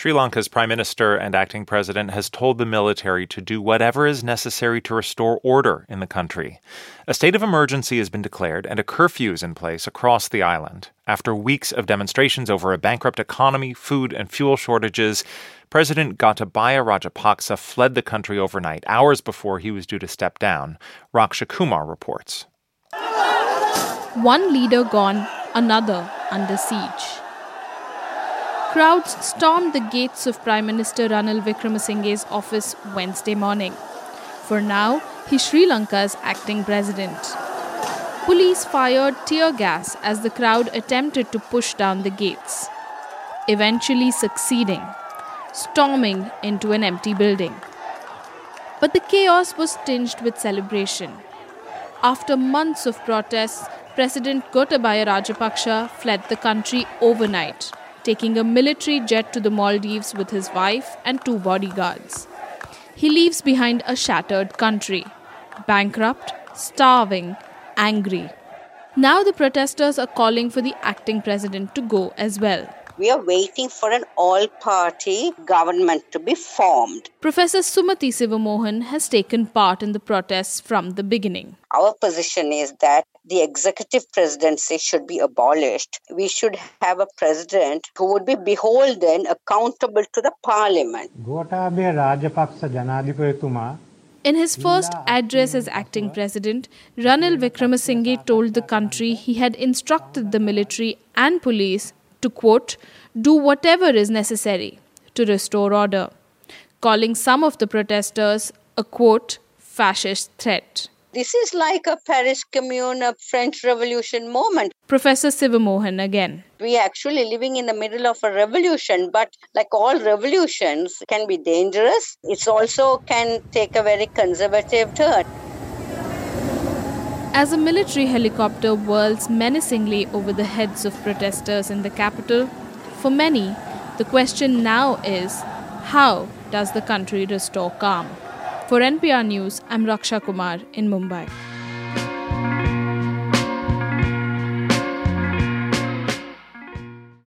Sri Lanka's prime minister and acting president has told the military to do whatever is necessary to restore order in the country. A state of emergency has been declared and a curfew is in place across the island. After weeks of demonstrations over a bankrupt economy, food and fuel shortages, President Gotabaya Rajapaksa fled the country overnight, hours before he was due to step down. Raksha Kumar reports. One leader gone, another under siege. Crowds stormed the gates of Prime Minister Ranil Wickremesinghe's office Wednesday morning. For now, he's Sri Lanka's acting president. Police fired tear gas as the crowd attempted to push down the gates, eventually succeeding, storming into an empty building. But the chaos was tinged with celebration. After months of protests, President Gotabaya Rajapaksa fled the country overnight, taking a military jet to the Maldives with his wife and 2 bodyguards. He leaves behind a shattered country, bankrupt, starving, angry. Now the protesters are calling for the acting president to go as well. We are waiting for an all-party government to be formed. Professor Sumati Sivamohan has taken part in the protests from the beginning. Our position is that the executive presidency should be abolished. We should have a president who would be beholden, accountable to the parliament. In his first address as acting president, Ranil Wickremesinghe told the country he had instructed the military and police to, quote, do whatever is necessary to restore order, calling some of the protesters a, quote, fascist threat. This is like a Paris Commune, a French Revolution moment. Professor Sivamohan again. We are actually living in the middle of a revolution, but like all revolutions, can be dangerous. It also can take a very conservative turn. As a military helicopter whirls menacingly over the heads of protesters in the capital, for many, the question now is, how does the country restore calm? For NPR News, I'm Raksha Kumar in Mumbai.